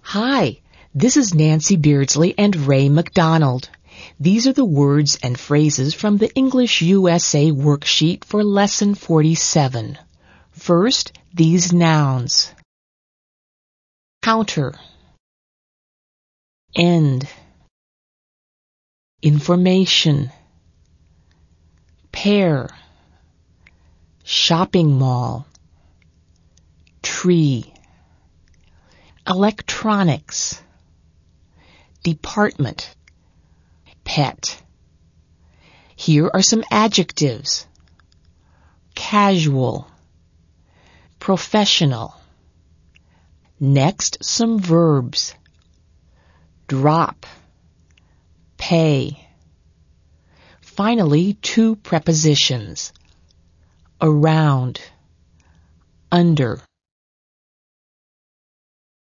Hi, this is Nancy Beardsley and Ray McDonald. These are the words and phrases from the English USA worksheet for Lesson 47. First, these nouns. Counter, end, information, pair, shopping mall, tree, electronics, department, pet. Here are some adjectives. Casual, professional. Next, some verbs. Drop, pay. Finally, two prepositions. Around, under.